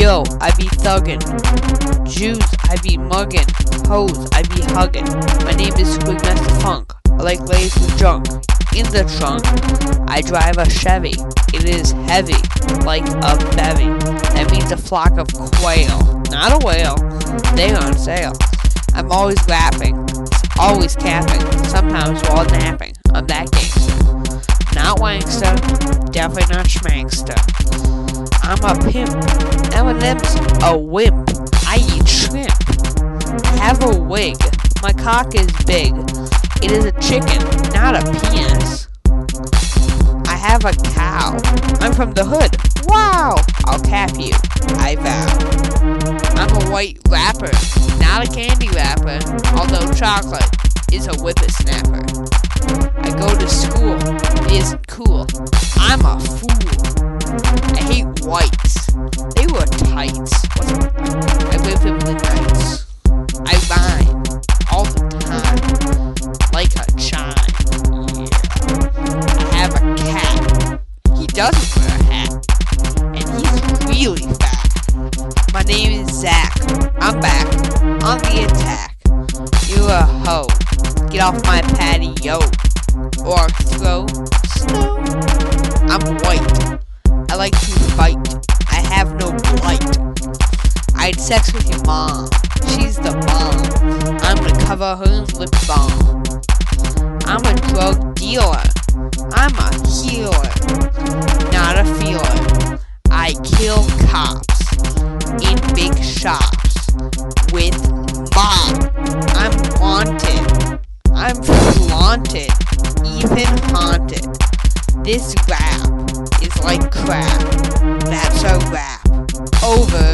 Yo, I be thuggin'. Jews, I be muggin'. Hoes, I be huggin'. My name is Squigmaster Funk. I like ladies with junk. In the trunk, I drive a Chevy. It is heavy, like a bevy. That means a flock of quail, not a whale. They on sale. I'm always rapping, always capping, sometimes while napping. I'm that gangster. Not wankster, definitely not schmankster. I'm a pimp. Eminem's a wimp. I eat shrimp. I have a wig. My cock is big. It is a chicken, not a penis. I have a cow. I'm from the hood. Wow! I'll tap you. I vow. I'm a white rapper, not a candy wrapper, although chocolate is a whippersnapper. I go to school. It isn't cool. I'm a fool. I hate whites. They wear tights. I live in the nights. I rhyme all the time, like a chime. Yeah. I have a cat. He doesn't wear a hat, and he's really fat. My name is Zach. I'm back on the attack. You're a hoe. Get off my patio, or throw snow. I'm white. I like to fight. I have no blight. I had sex with your mom. She's the bomb. I'm gonna cover her in lip balm. I'm a drug dealer. I'm a healer, not a feeler. I kill cops in big shops with mop. I'm wanted. I'm flaunted, even haunted. This rap is like crap. That's a rap. Over.